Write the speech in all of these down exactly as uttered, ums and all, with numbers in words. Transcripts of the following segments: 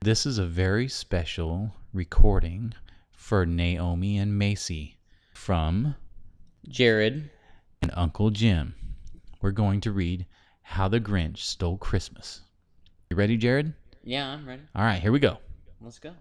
This is a very special recording for Naomi and Macy from Jared and Uncle Jim. We're going to read How the Grinch Stole Christmas. You ready, Jared? Yeah, I'm ready. All right, here we go. Let's go.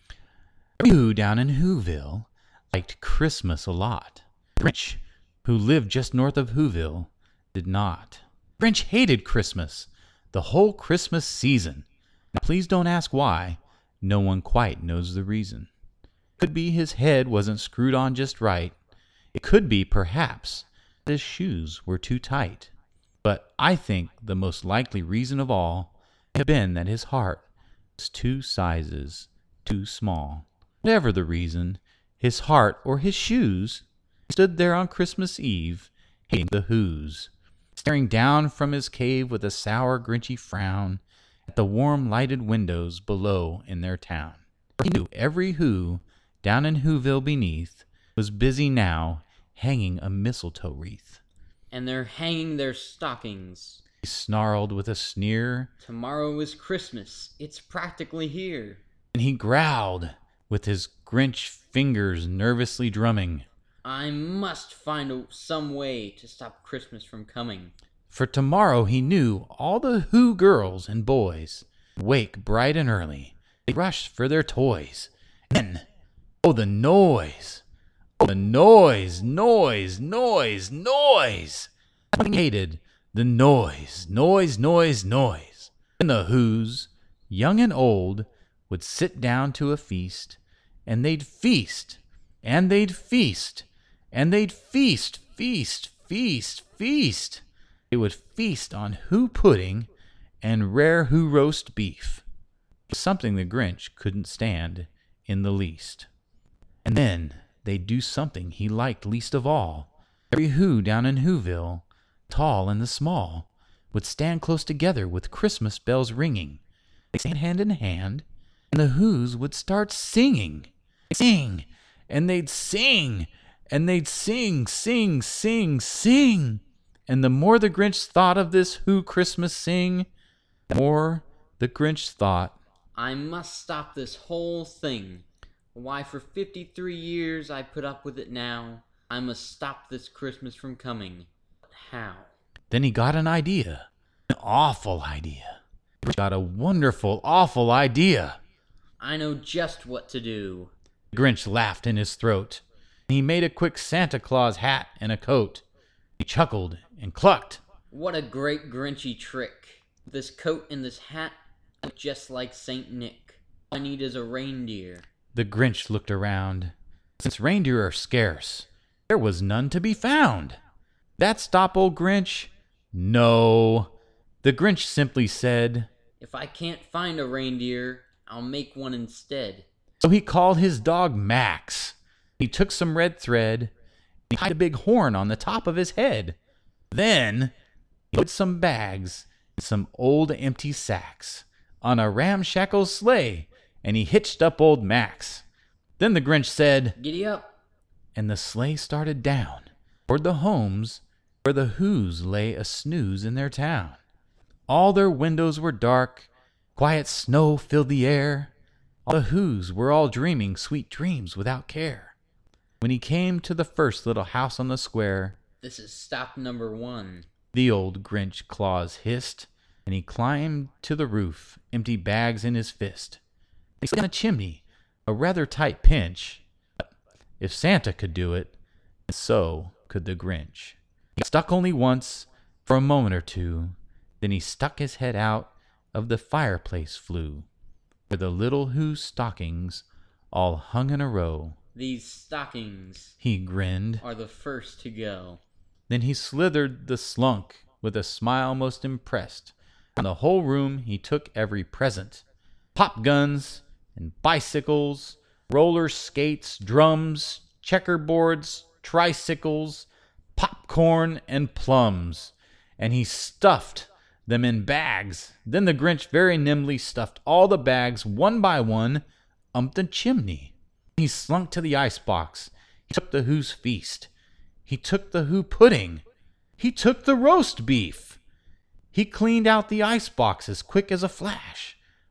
Who down in Whoville liked Christmas a lot. Grinch, who lived just north of Whoville, did not. Grinch hated Christmas, the whole Christmas season. Now, please don't ask why. No one quite knows the reason. Could be his head wasn't screwed on just right. It could be, perhaps, that his shoes were too tight. But I think the most likely reason of all had been that his heart was two sizes too small. Whatever the reason, his heart or his shoes stood there on Christmas Eve, hating the Whos, staring down from his cave with a sour, grinchy frown at the warm, lighted windows below in their town. For he knew every Who down in Whoville beneath was busy now hanging a mistletoe wreath. And they're hanging their stockings. He snarled with a sneer. Tomorrow is Christmas. It's practically here. And he growled with his Grinch fingers nervously drumming. I must find a, some way to stop Christmas from coming. For tomorrow he knew all the Who girls and boys wake bright and early. They rushed for their toys. And then, oh, the noise! Oh, the noise, noise, noise, noise! I hated the noise, noise, noise, noise. And the Whos, young and old, would sit down to a feast, and they'd feast, and they'd feast, and they'd feast, feast, feast, feast. They would feast on Who pudding and rare Who roast beef, something the Grinch couldn't stand in the least. And then they'd do something he liked least of all. Every Who down in Whoville, tall and the small, would stand close together with Christmas bells ringing. They'd stand hand in hand, and the Whos would start singing. They'd sing, and they'd sing, and they'd sing, sing, sing, sing. And the more the Grinch thought of this Who Christmas sing, the more the Grinch thought, I must stop this whole thing. Why, for fifty-three years I put up with it now. I must stop this Christmas from coming. But how? Then he got an idea, an awful idea. He got a wonderful, awful idea. I know just what to do. The Grinch laughed in his throat. He made a quick Santa Claus hat and a coat. He chuckled and clucked. What a great Grinchy trick. This coat and this hat look just like Saint Nick. All I need is a reindeer. The Grinch looked around. Since reindeer are scarce, there was none to be found. That stop old Grinch? No. The Grinch simply said, If I can't find a reindeer, I'll make one instead. So he called his dog Max. He took some red thread, and he tied a big horn on the top of his head. Then he put some bags and some old empty sacks on a ramshackle sleigh, and he hitched up old Max. Then the Grinch said, Giddy up. And the sleigh started down toward the homes where the Whos lay a snooze in their town. All their windows were dark, quiet snow filled the air. All the Whos were all dreaming sweet dreams without care. When he came to the first little house on the square, This is stop number one. the old Grinch Claus hissed, and he climbed to the roof, empty bags in his fist. He slid down a chimney, a rather tight pinch. But if Santa could do it, so could the Grinch. He got stuck only once, for a moment or two. Then he stuck his head out of the fireplace flue, where the little Who stockings all hung in a row. These stockings He grinned. are the first to go. Then he slithered the slunk with a smile most impressed. In the whole room he took every present. Pop guns and bicycles, roller skates, drums, checkerboards, tricycles, popcorn and plums. And he stuffed them in bags. Then the Grinch very nimbly stuffed all the bags one by one up the chimney. He slunk to the icebox. He took the Who's feast. He took the Who pudding. He took the roast beef. He cleaned out the icebox as quick as a flash.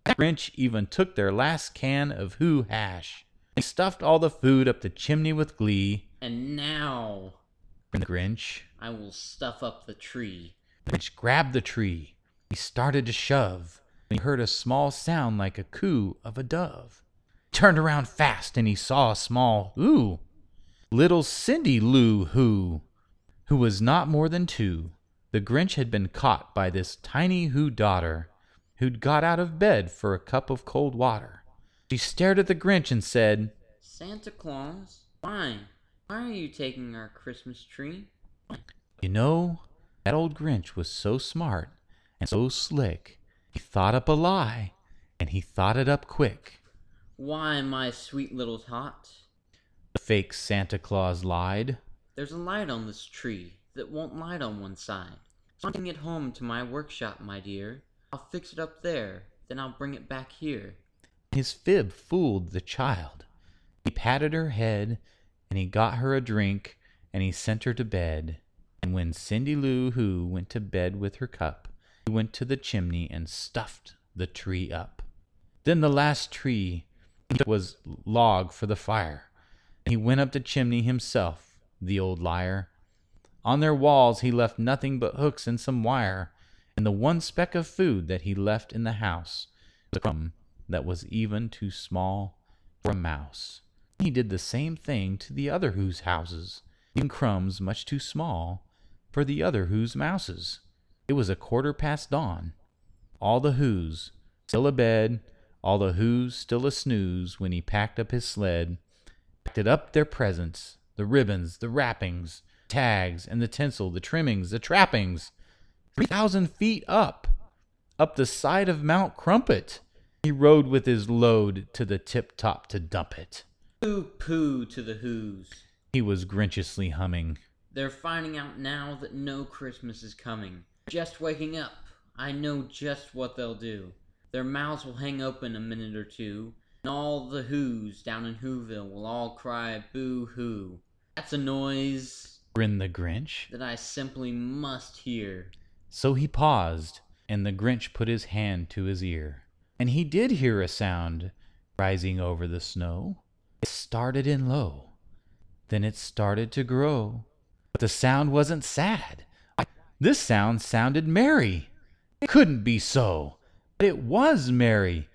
The Grinch even took their last can of Who hash. He stuffed all the food up the chimney with glee. And now, The Grinch, I will stuff up the tree. The Grinch grabbed the tree. He started to shove. He heard a small sound like a coo of a dove. He turned around fast and he saw a small Who. Little Cindy Lou Who, who was not more than two. The Grinch had been caught by this tiny Who daughter, who'd got out of bed for a cup of cold water. She stared at the Grinch and said, Santa Claus, why? Why are you taking our Christmas tree? You know, that old Grinch was so smart and so slick. He thought up a lie, and he thought it up quick. Why, my sweet little tot? The fake Santa Claus lied. There's a light on this tree that won't light on one side. So I'm taking it home to my workshop, my dear. I'll fix it up there, then I'll bring it back here. His fib fooled the child. He patted her head, and he got her a drink, and he sent her to bed. And when Cindy Lou Who went to bed with her cup, he went to the chimney and stuffed the tree up. Then the last tree was log for the fire. And he went up the chimney himself, the old liar. On their walls he left nothing but hooks and some wire, and the one speck of food that he left in the house was a crumb that was even too small for a mouse. He did the same thing to the other Who's houses, leaving crumbs much too small for the other Who's mouses. It was a quarter past dawn. All the Who's still abed, all the Who's still a snooze when he packed up his sled, packed it up their presents, the ribbons, the wrappings, tags, and the tinsel, the trimmings, the trappings, three thousand feet up, up the side of Mount Crumpet. He rode with his load to the tip-top to dump it. Pooh-pooh to the Who's. He was grinchiously humming. They're finding out now that no Christmas is coming. Just waking up. I know just what they'll do. Their mouths will hang open a minute or two, and all the Who's down in Whoville will all cry boo-hoo. That's a noise, grinned the Grinch, that I simply must hear. So he paused, and the Grinch put his hand to his ear. And he did hear a sound rising over the snow. It started in low. Then it started to grow. But the sound wasn't sad. This sound sounded merry. It couldn't be so. But it was merry.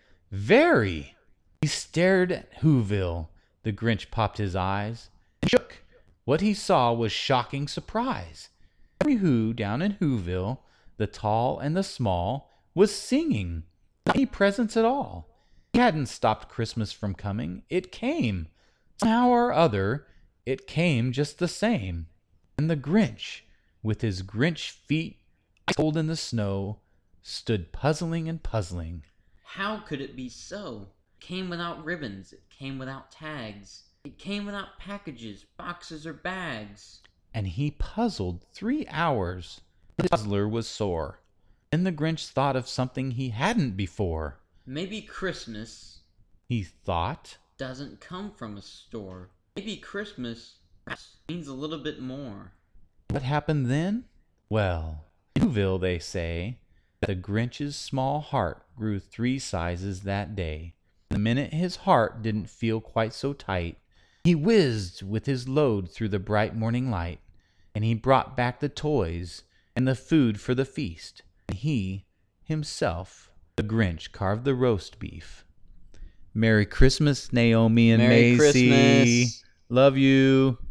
Very. He stared at Whoville. The Grinch popped his eyes and shook. What he saw was shocking surprise. Every Who down in Whoville, the tall and the small, was singing. Not any presents at all. He hadn't stopped Christmas from coming. It came. Somehow or other, it came just the same. And the Grinch, with his Grinch feet cold in the snow, stood puzzling and puzzling. How could it be so? It came without ribbons. It came without tags. It came without packages, boxes, or bags. And he puzzled three hours. The puzzler was sore. Then the Grinch thought of something he hadn't before. Maybe Christmas, he thought, doesn't come from a store. Maybe Christmas means a little bit more. What happened then? Well, in Whoville they say that the Grinch's small heart grew three sizes that day. The minute his heart didn't feel quite so tight, he whizzed with his load through the bright morning light, and he brought back the toys and the food for the feast. And he, himself, the Grinch, carved the roast beef. Merry Christmas, Naomi and Merry Macy. Christmas. Love you.